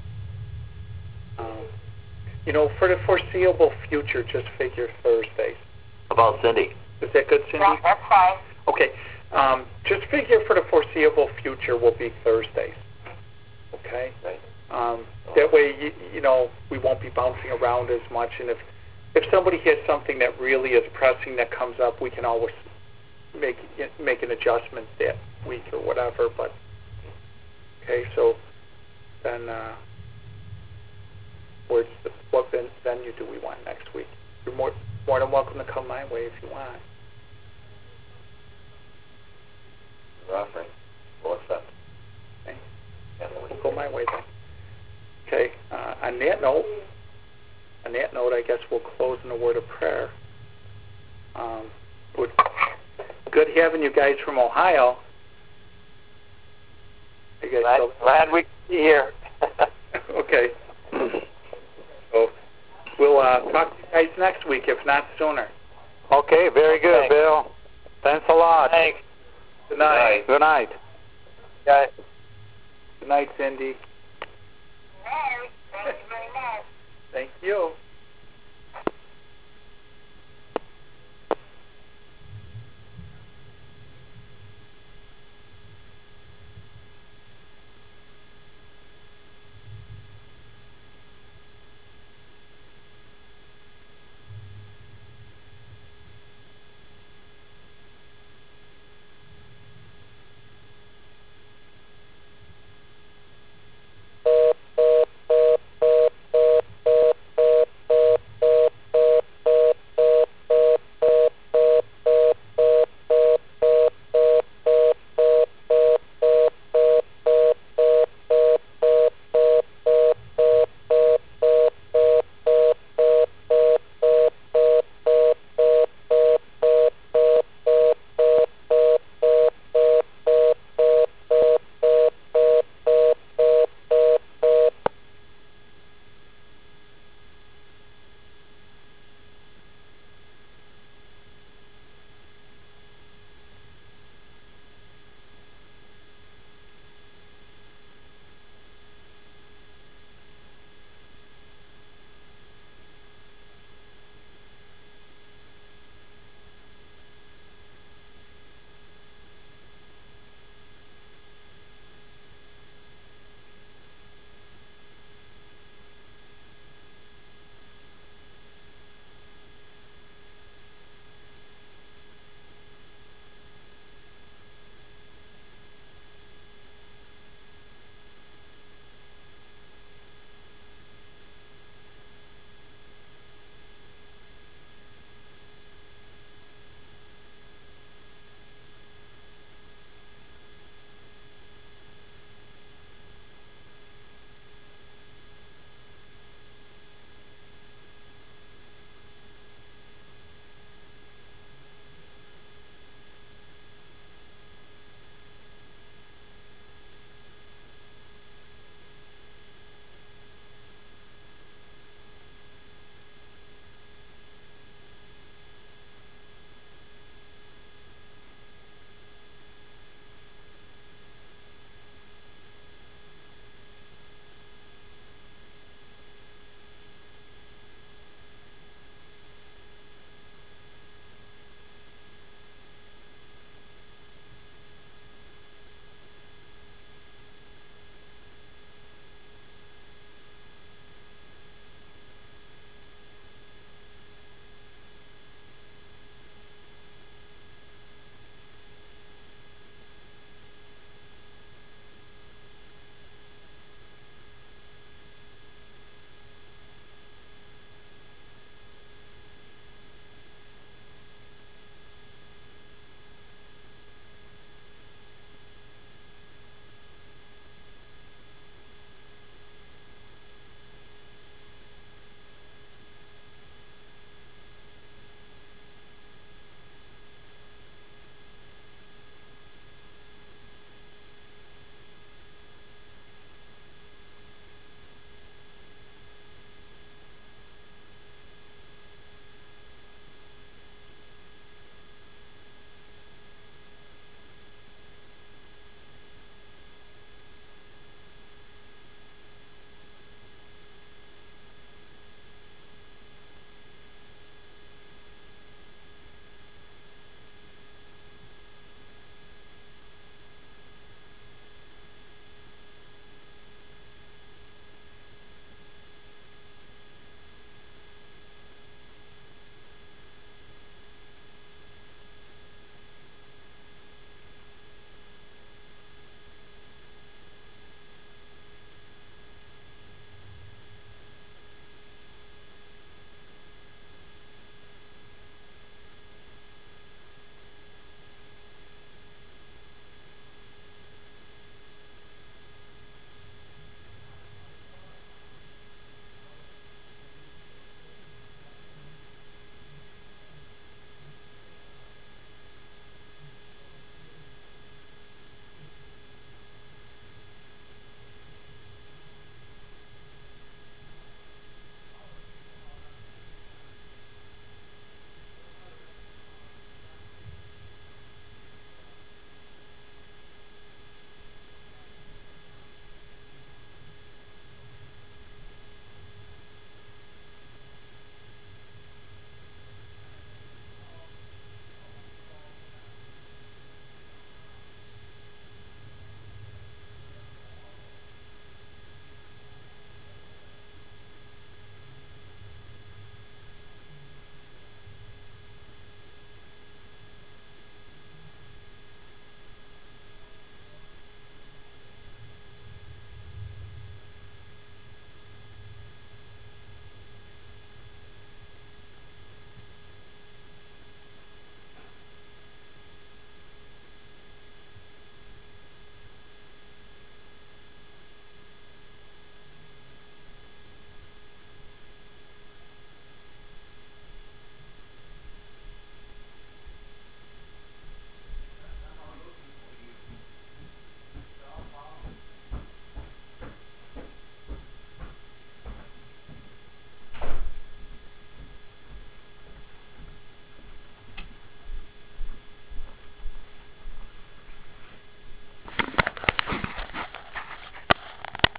Um, you know, for the foreseeable future, just figure Thursdays. About Cindy? Is that good, Cindy? Yeah, that's fine. Okay. Um, just figure for the foreseeable future will be Thursdays. Okay? Right. Um, that way, you, you know, we won't be bouncing around as much. And if, if somebody has something that really is pressing that comes up, we can always make make an adjustment that week or whatever. But, okay, so then uh, where's the, what ven- venue do we want next week? You're more, more than welcome to come my way if you want. You're offering. We'll accept. Okay. Yeah, We'll go my way then. Okay. Uh, on that note, on that note, I guess we'll close in a word of prayer. Um, good, good having you guys from Ohio. You guys Glad, still- glad we can be here. Okay. So we'll uh, talk to you guys next week, if not sooner. Okay, very good, Thanks. Bill. Thanks a lot. Thanks. Good night. Good night. Guys. Good night, Cindy.